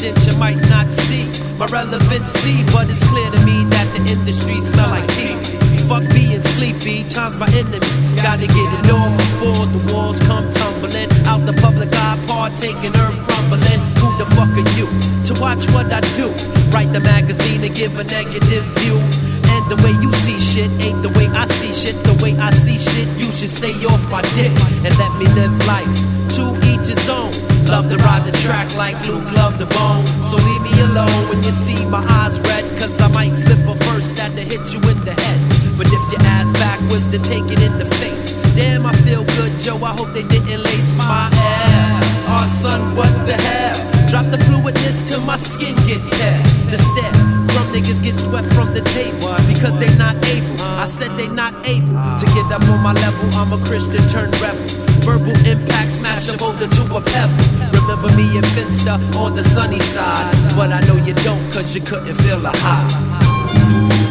evidence you might not see my relevancy, but it's clear to me that the industry smell like pee. Fuck being sleepy, time's my enemy. Gotta get it on before the walls come tumbling. Out the public eye, partaking, herb crumbling. Who the fuck are you to watch what I do? Write the magazine and give a negative view. And the way you see shit ain't the way I see shit. The way I see shit, you should stay off my dick and let me live life. To each his own. Love to ride the track like Luke loved the bone. So leave me alone when you see my eyes red, cause I might flip a verse that to hit you in the head. But if your ass backwards, then take it in the face. Damn, I feel good, Joe, I hope they didn't lace my air. Oh son, what the hell? Drop the fluidness till my skin get hair. The step from niggas get swept from the table because they not able. I said they not able to get up on my level. I'm a Christian turned rebel. Verbal impact, smash a boulder to a pebble. Remember me and Finster on the sunny side, but I know you don't, cause you couldn't feel the high.